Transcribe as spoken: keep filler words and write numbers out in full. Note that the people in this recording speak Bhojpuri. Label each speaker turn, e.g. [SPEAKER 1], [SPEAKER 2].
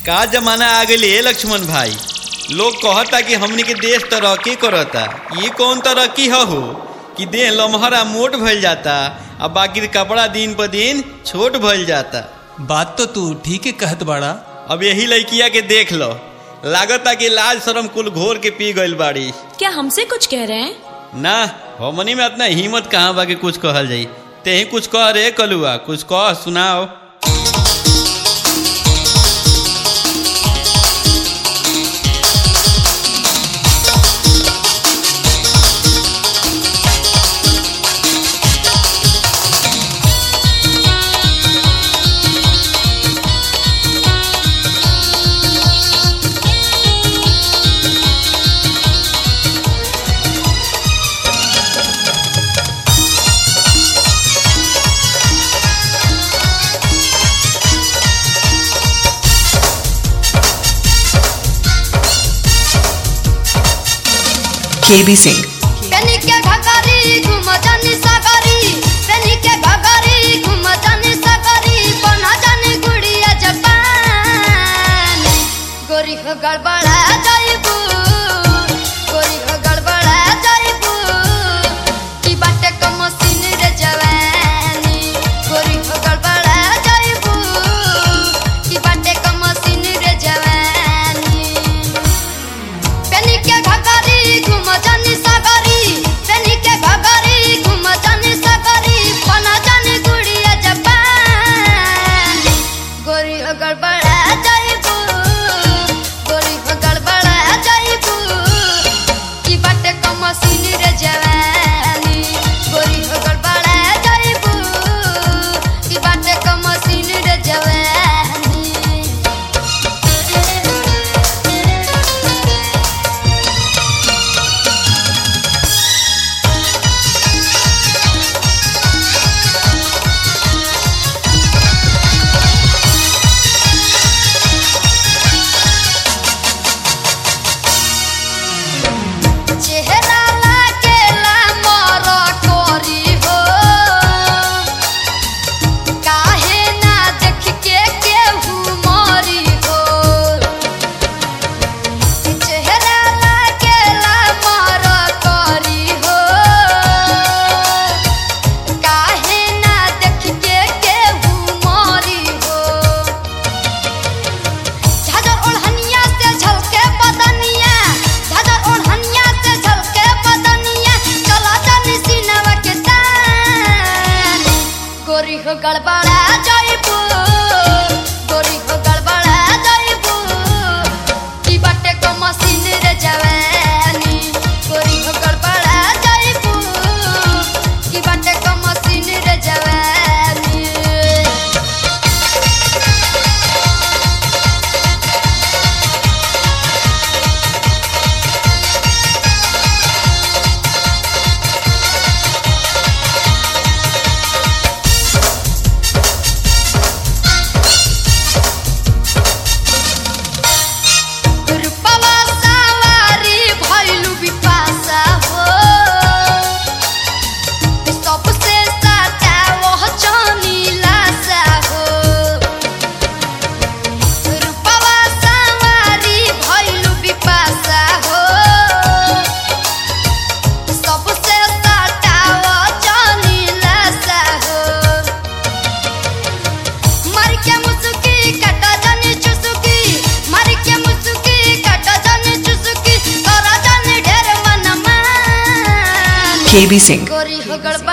[SPEAKER 1] का जमाना आ गई है लक्ष्मण भाई। लोग कहता कि हमनी के देश तरक्की करता। ये कौन तरक्की हो कि देह लम्हरा मोट भइल जाता आ बाकी कपड़ा दिन पर दिन छोट भइल जाता।
[SPEAKER 2] बात तो तू ठीक है कहत बाड़ा।
[SPEAKER 1] अब यही लड़किया के देख लो, लागता कि लाज शरम कुल घोर के पी गइल बाड़ी।
[SPEAKER 3] क्या हमसे कुछ कह रहे हैं?
[SPEAKER 1] ना, हमनी में इतना हिम्मत कहाँ बा कि कुछ कहल जाई। ते ही कुछ कह रे कलुआ, कुछ कह सुनाओ।
[SPEAKER 4] के बी सिंह।
[SPEAKER 5] पेनी के घगरी घुम जानी सागरी, पेनी के घगरी घुम जानी सागरी, बना जानी गुड़िया जपान। गोरी हो गड़बड़ा जाइबू, गोरी हो गड़बड़ा जाइबू, की बाटे को मशीन रे जवानी। गोरी हो गड़बड़ा जाइबू, की बाटे को मशीन रे जवानी। पेनी के घगरी घुम जानी सागरी, पेनी के घगरी घुम जानी सागरी, बना जानी गुड़िया जपान। गोरी हो गड़बड़ा जाइबू, गोरी हो गड़बड़ा जाइबू, की बाटे को मशीन रे जवानी। गोरी हो गड़बड़ा जाइबू, की बाटे को मशीन रे जवानी। चेहरा लागेला मोर कोरी हो, काहे ना देख के केहू मोरी हो। चेहरा लागेला मोर कोरी हो, काहे ना देख के केहू मोरी हो। झाजर ओढ़निया से झलके बदनिया, झाजर ओढ़निया से झलके बदनिया, चला जानी सीनवा के तान। गोरी हो गड़बड़ा जाइबू, गोरी हो गड़बड़ा जाइबू, की बाटे को मशीन रे जवानी। गोरी हो गड़बड़ा जाइबू, की बाटे को मशीन रे जवानी। रूपवा सवारी भइलु बिपाशा हो, सबसे साचा वह चनीलाशा हो। रूपवा सवारी भइलु बिपाशा हो, सबसे साचा वह चनीलाशा हो। मर के मुसुकी कटा जानी चुसुकी, मर के मुसुकी कटा जानी चुसुकी, तोरा जानी ढेर मन मान।
[SPEAKER 4] के बी सिंह।
[SPEAKER 5] गोरी हो गड़बड़ा